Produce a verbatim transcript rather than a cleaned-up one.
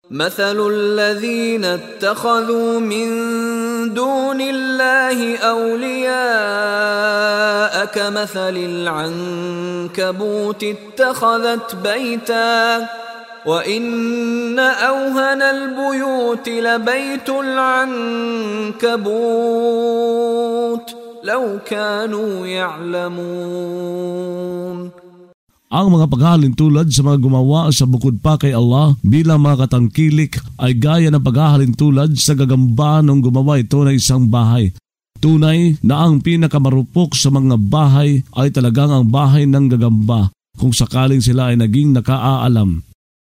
مثل الذين اتخذوا من دون الله أولياء كمثل العنكبوت اتخذت بيتا وإن أوهن البيوت لبيت العنكبوت لو كانوا يعلمون. Ang mga paghahalin tulad sa mga gumawa sa bukod pa kay Allah bilang mga katangkilik ay gaya ng paghahalin tulad sa gagamba nung gumawa ito ng isang bahay. Tunay na ang pinakamarupok sa mga bahay ay talagang ang bahay ng gagamba kung sakaling sila ay naging nakaaalam.